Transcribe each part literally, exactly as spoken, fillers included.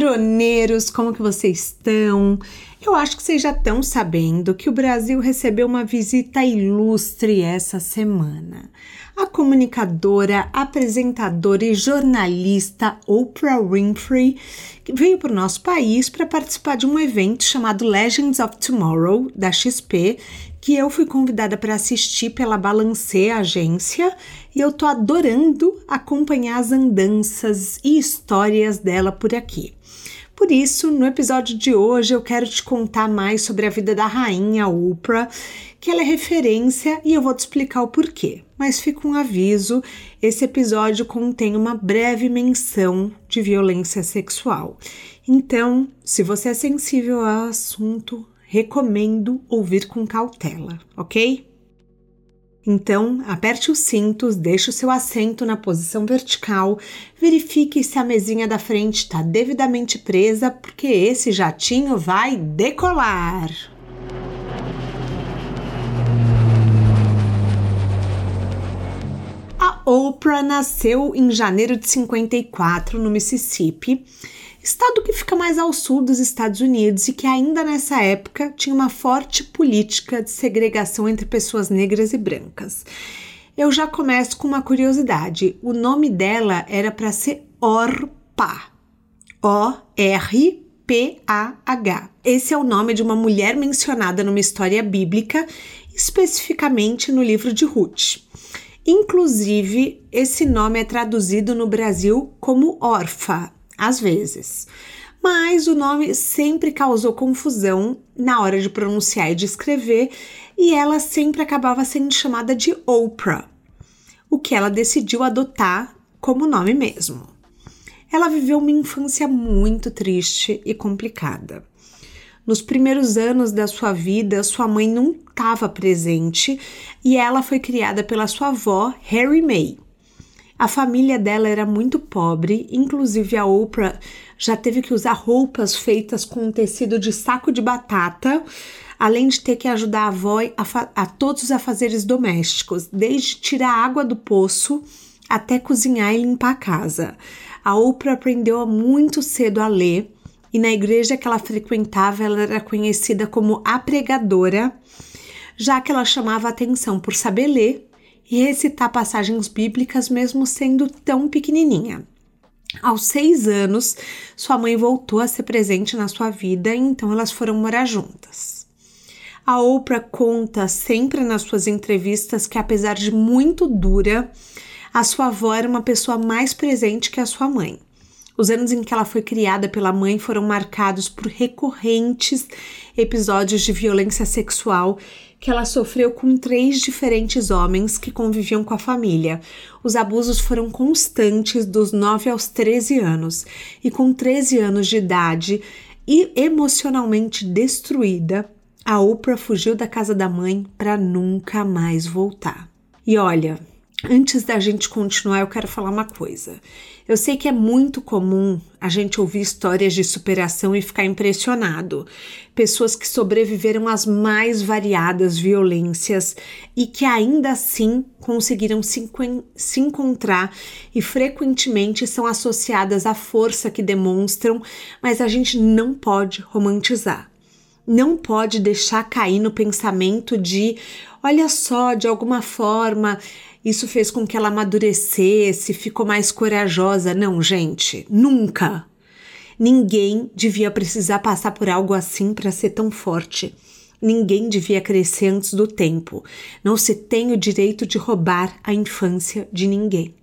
Maroneiros, como que vocês estão? Eu acho que vocês já estão sabendo que o Brasil recebeu uma visita ilustre essa semana. A comunicadora, apresentadora e jornalista Oprah Winfrey veio para o nosso país para participar de um evento chamado Legends of Tomorrow, da X P, que eu fui convidada para assistir pela Balancê Agência e eu tô adorando acompanhar as andanças e histórias dela por aqui. Por isso, no episódio de hoje eu quero te contar mais sobre a vida da rainha Oprah, que ela é referência e eu vou te explicar o porquê. Mas fica um aviso, esse episódio contém uma breve menção de violência sexual. Então, se você é sensível ao assunto, recomendo ouvir com cautela, ok? Então, aperte os cintos, deixe o seu assento na posição vertical, verifique se a mesinha da frente está devidamente presa, porque esse jatinho vai decolar! A Oprah nasceu em janeiro de cinquenta e quatro, no Mississippi, estado que fica mais ao sul dos Estados Unidos e que ainda nessa época tinha uma forte política de segregação entre pessoas negras e brancas. Eu já começo com uma curiosidade. O nome dela era para ser Orpah. O R P A H. Esse é o nome de uma mulher mencionada numa história bíblica, especificamente no livro de Ruth. Inclusive, esse nome é traduzido no Brasil como órfã, às vezes. Mas o nome sempre causou confusão na hora de pronunciar e de escrever, e ela sempre acabava sendo chamada de Oprah, o que ela decidiu adotar como nome mesmo. Ela viveu uma infância muito triste e complicada. Nos primeiros anos da sua vida, sua mãe não estava presente e ela foi criada pela sua avó, Harry May. A família dela era muito pobre, inclusive a Oprah já teve que usar roupas feitas com um tecido de saco de batata, além de ter que ajudar a avó a, a todos os afazeres domésticos, desde tirar a água do poço até cozinhar e limpar a casa. A Oprah aprendeu muito cedo a ler e na igreja que ela frequentava ela era conhecida como a pregadora, já que ela chamava atenção por saber ler e recitar passagens bíblicas mesmo sendo tão pequenininha. Aos seis anos, sua mãe voltou a ser presente na sua vida e então elas foram morar juntas. A Oprah conta sempre nas suas entrevistas que, apesar de muito dura, a sua avó era uma pessoa mais presente que a sua mãe. Os anos em que ela foi criada pela mãe foram marcados por recorrentes episódios de violência sexual que ela sofreu com três diferentes homens que conviviam com a família. Os abusos foram constantes dos nove aos treze anos e com treze anos de idade e emocionalmente destruída, a Oprah fugiu da casa da mãe para nunca mais voltar. E olha, antes da gente continuar, eu quero falar uma coisa. Eu sei que é muito comum a gente ouvir histórias de superação e ficar impressionado. Pessoas que sobreviveram às mais variadas violências e que ainda assim conseguiram se, se encontrar e frequentemente são associadas à força que demonstram, mas a gente não pode romantizar. Não pode deixar cair no pensamento de, olha só, de alguma forma isso fez com que ela amadurecesse, ficou mais corajosa. Não, gente, nunca. Ninguém devia precisar passar por algo assim para ser tão forte. Ninguém devia crescer antes do tempo. Não se tem o direito de roubar a infância de ninguém.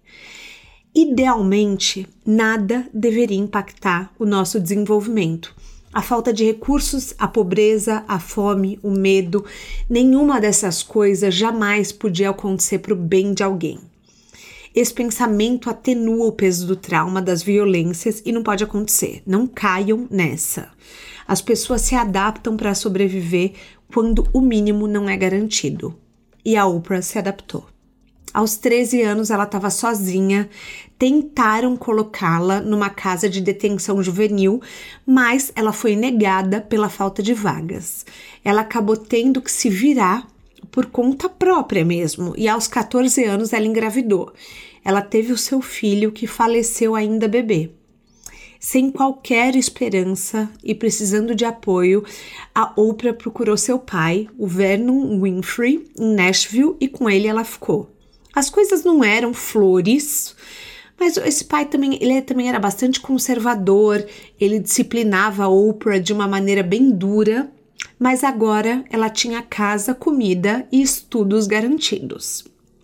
Idealmente, nada deveria impactar o nosso desenvolvimento. A falta de recursos, a pobreza, a fome, o medo, nenhuma dessas coisas jamais podia acontecer para o bem de alguém. Esse pensamento atenua o peso do trauma, das violências e não pode acontecer. Não caiam nessa. As pessoas se adaptam para sobreviver quando o mínimo não é garantido. E a Oprah se adaptou. Aos treze anos ela estava sozinha, tentaram colocá-la numa casa de detenção juvenil, mas ela foi negada pela falta de vagas. Ela acabou tendo que se virar por conta própria mesmo, e aos catorze anos ela engravidou. Ela teve o seu filho que faleceu ainda bebê. Sem qualquer esperança e precisando de apoio, a Oprah procurou seu pai, o Vernon Winfrey, em Nashville, e com ele ela ficou. As coisas não eram flores, mas esse pai também, ele também era bastante conservador, ele disciplinava a Oprah de uma maneira bem dura, mas agora ela tinha casa, comida e estudos garantidos.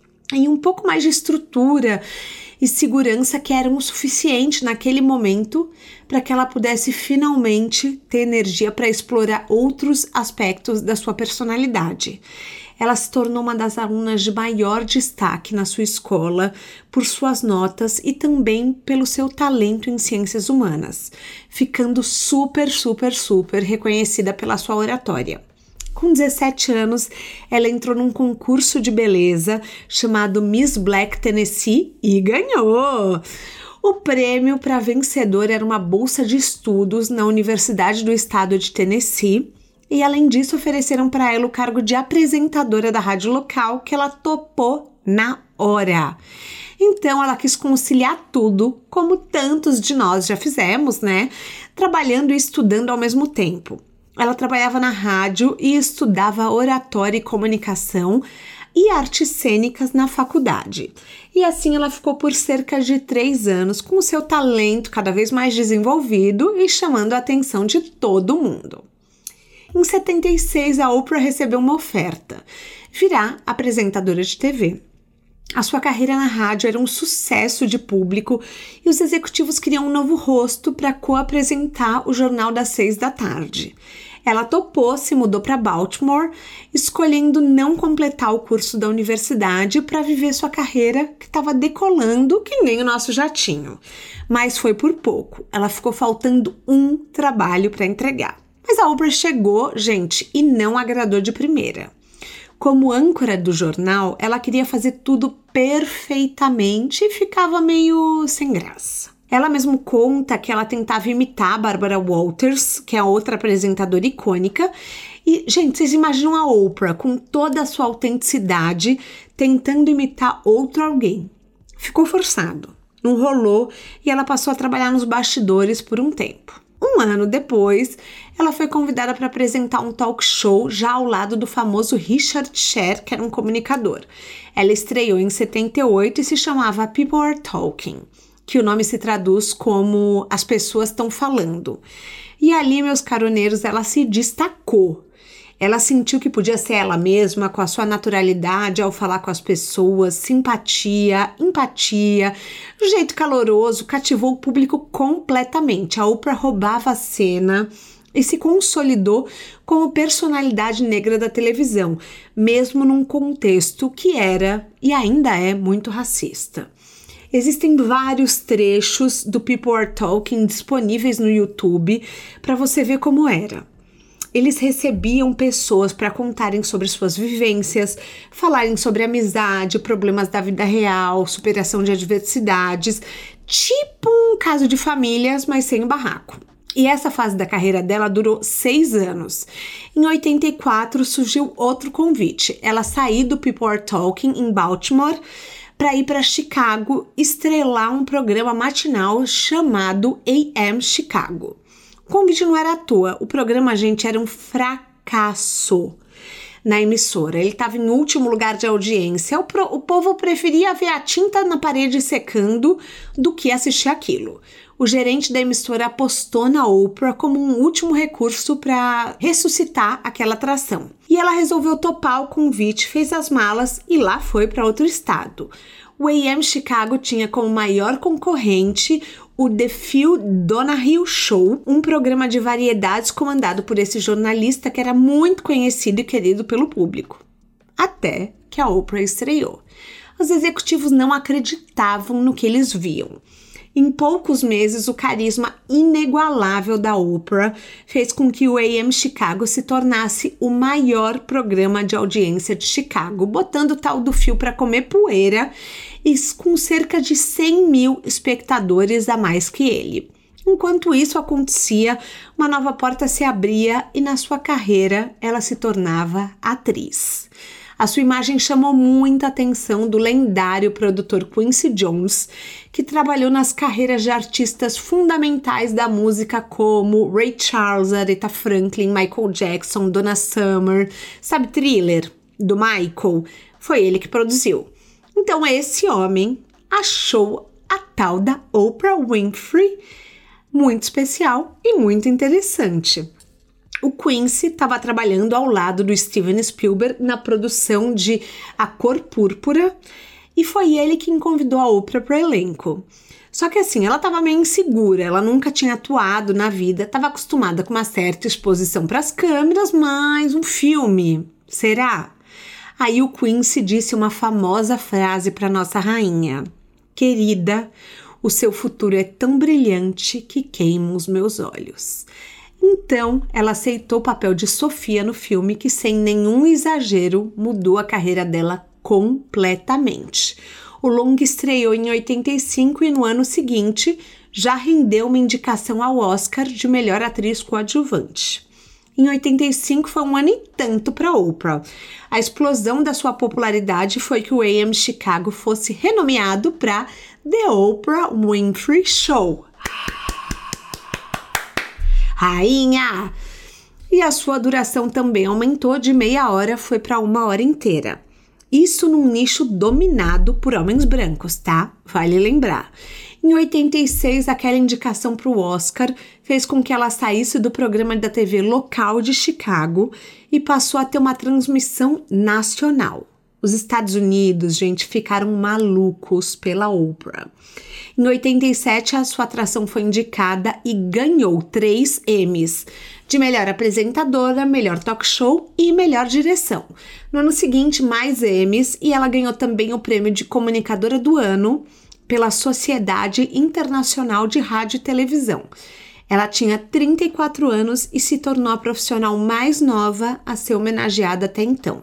E um pouco mais de estrutura e segurança que eram o suficiente naquele momento para que ela pudesse finalmente ter energia para explorar outros aspectos da sua personalidade. Ela se tornou uma das alunas de maior destaque na sua escola por suas notas e também pelo seu talento em ciências humanas, ficando super, super, super reconhecida pela sua oratória. Com dezessete anos, ela entrou num concurso de beleza chamado Miss Black Tennessee e ganhou! O prêmio para a vencedora era uma bolsa de estudos na Universidade do Estado de Tennessee e, além disso, ofereceram para ela o cargo de apresentadora da rádio local, que ela topou na hora. Então, ela quis conciliar tudo, como tantos de nós já fizemos, né? Trabalhando e estudando ao mesmo tempo. Ela trabalhava na rádio e estudava oratória e comunicação e artes cênicas na faculdade. E assim ela ficou por cerca de três anos com o seu talento cada vez mais desenvolvido e chamando a atenção de todo mundo. Em setenta e seis, a Oprah recebeu uma oferta: virar apresentadora de T V. A sua carreira na rádio era um sucesso de público e os executivos queriam um novo rosto para co-apresentar o Jornal das Seis da Tarde. Ela topou, se mudou para Baltimore, escolhendo não completar o curso da universidade para viver sua carreira, que estava decolando que nem o nosso jatinho. Mas foi por pouco, ela ficou faltando um trabalho para entregar. Mas a Oprah chegou, gente, e não agradou de primeira. Como âncora do jornal, ela queria fazer tudo perfeitamente e ficava meio sem graça. Ela mesmo conta que ela tentava imitar a Barbara Walters, que é outra apresentadora icônica. E, gente, vocês imaginam a Oprah com toda a sua autenticidade tentando imitar outro alguém. Ficou forçado, não rolou e ela passou a trabalhar nos bastidores por um tempo. Um ano depois, ela foi convidada para apresentar um talk show já ao lado do famoso Richard Scher, que era um comunicador. Ela estreou em setenta e oito e se chamava People Are Talking, que o nome se traduz como As Pessoas Estão Falando. E ali, meus caroneiros, ela se destacou. Ela sentiu que podia ser ela mesma, com a sua naturalidade ao falar com as pessoas, simpatia, empatia, um jeito caloroso, cativou o público completamente. A Oprah roubava a cena e se consolidou como personalidade negra da televisão, mesmo num contexto que era e ainda é muito racista. Existem vários trechos do People Are Talking disponíveis no YouTube para você ver como era. Eles recebiam pessoas para contarem sobre suas vivências, falarem sobre amizade, problemas da vida real, superação de adversidades, tipo um caso de famílias, mas sem barraco. E essa fase da carreira dela durou seis anos. Em oitenta e quatro surgiu outro convite. Ela saiu do People Are Talking em Baltimore para ir para Chicago estrelar um programa matinal chamado A M Chicago. O convite não era à toa, o programa, gente, era um fracasso na emissora. Ele estava em último lugar de audiência. O, pro, o povo preferia ver a tinta na parede secando do que assistir aquilo. O gerente da emissora apostou na Oprah como um último recurso para ressuscitar aquela atração. E ela resolveu topar o convite, fez as malas e lá foi para outro estado. O A M Chicago tinha como maior concorrente o The Phil Donahue Show, um programa de variedades comandado por esse jornalista que era muito conhecido e querido pelo público. Até que a Oprah estreou. Os executivos não acreditavam no que eles viam. Em poucos meses, o carisma inigualável da Oprah fez com que o A M Chicago se tornasse o maior programa de audiência de Chicago, botando o tal do fio para comer poeira e com cerca de cem mil espectadores a mais que ele. Enquanto isso acontecia, uma nova porta se abria e na sua carreira ela se tornava atriz. A sua imagem chamou muita atenção do lendário produtor Quincy Jones, que trabalhou nas carreiras de artistas fundamentais da música como Ray Charles, Aretha Franklin, Michael Jackson, Donna Summer, sabe Thriller, do Michael? Foi ele que produziu. Então esse homem achou a tal da Oprah Winfrey muito especial e muito interessante. O Quincy estava trabalhando ao lado do Steven Spielberg na produção de A Cor Púrpura e foi ele quem convidou a Oprah para o elenco. Só que assim, ela estava meio insegura, ela nunca tinha atuado na vida, estava acostumada com uma certa exposição para as câmeras, mas um filme, será? Aí o Quincy disse uma famosa frase para nossa rainha: querida, o seu futuro é tão brilhante que queima os meus olhos. Então, ela aceitou o papel de Sofia no filme, que sem nenhum exagero mudou a carreira dela completamente. O longa estreou em oitenta e cinco e no ano seguinte já rendeu uma indicação ao Oscar de melhor atriz coadjuvante. Em oitenta e cinco foi um ano e tanto para Oprah. A explosão da sua popularidade foi que o A M Chicago fosse renomeado para The Oprah Winfrey Show. Rainha! E a sua duração também aumentou de meia hora, foi para uma hora inteira. Isso num nicho dominado por homens brancos, tá? Vale lembrar. Em oitenta e seis, aquela indicação para o Oscar fez com que ela saísse do programa da T V local de Chicago e passou a ter uma transmissão nacional. Os Estados Unidos, gente, ficaram malucos pela Oprah. Em oitenta e sete, a sua atração foi indicada e ganhou três Emmys, de melhor apresentadora, melhor talk show e melhor direção. No ano seguinte, mais Emmys, e ela ganhou também o prêmio de comunicadora do ano pela Sociedade Internacional de Rádio e Televisão. Ela tinha trinta e quatro anos e se tornou a profissional mais nova a ser homenageada até então.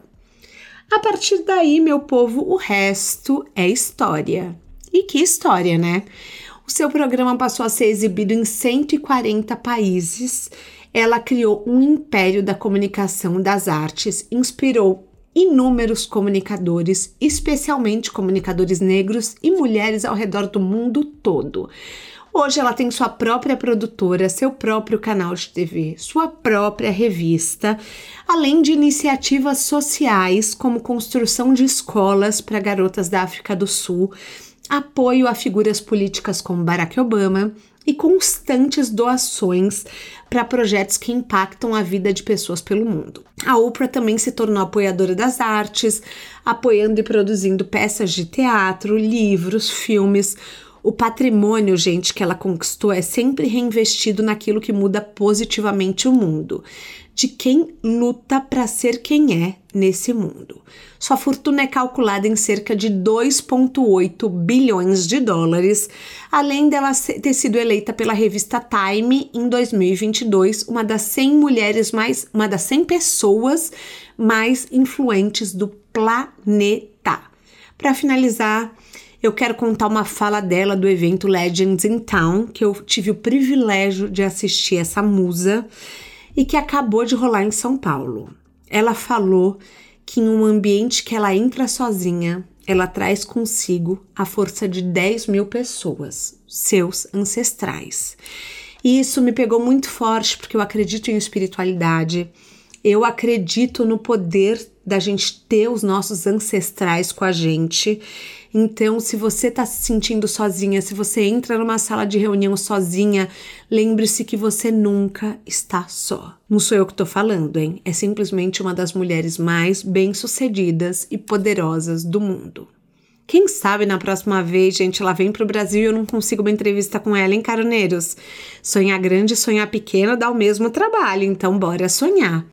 A partir daí, meu povo, o resto é história. E que história, né? O seu programa passou a ser exibido em cento e quarenta países. Ela criou um império da comunicação das artes, inspirou inúmeros comunicadores, especialmente comunicadores negros e mulheres ao redor do mundo todo. Hoje ela tem sua própria produtora, seu próprio canal de T V, sua própria revista, além de iniciativas sociais como construção de escolas para garotas da África do Sul, apoio a figuras políticas como Barack Obama e constantes doações para projetos que impactam a vida de pessoas pelo mundo. A Oprah também se tornou apoiadora das artes, apoiando e produzindo peças de teatro, livros, filmes. O patrimônio, gente, que ela conquistou é sempre reinvestido naquilo que muda positivamente o mundo, de quem luta para ser quem é nesse mundo. Sua fortuna é calculada em cerca de dois vírgula oito bilhões de dólares, além dela ter sido eleita pela revista Time em dois mil e vinte e dois, uma das cem mulheres mais, uma das cem pessoas mais influentes do planeta. Para finalizar, eu quero contar uma fala dela do evento Legends in Town, que eu tive o privilégio de assistir essa musa e que acabou de rolar em São Paulo. Ela falou que em um ambiente que ela entra sozinha, ela traz consigo a força de dez mil pessoas, seus ancestrais. E isso me pegou muito forte porque eu acredito em espiritualidade, eu acredito no poder da gente ter os nossos ancestrais com a gente. Então, se você está se sentindo sozinha, se você entra numa sala de reunião sozinha, lembre-se que você nunca está só. Não sou eu que estou falando, hein? É simplesmente uma das mulheres mais bem-sucedidas e poderosas do mundo. Quem sabe na próxima vez, gente, ela vem pro Brasil e eu não consigo uma entrevista com ela, hein, caroneiros? Sonhar grande e sonhar pequeno dá o mesmo trabalho, então bora sonhar.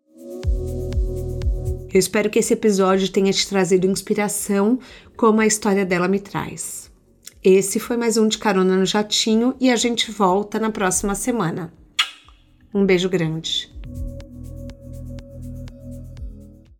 Eu espero que esse episódio tenha te trazido inspiração, como a história dela me traz. Esse foi mais um de Carona no Jatinho e a gente volta na próxima semana. Um beijo grande.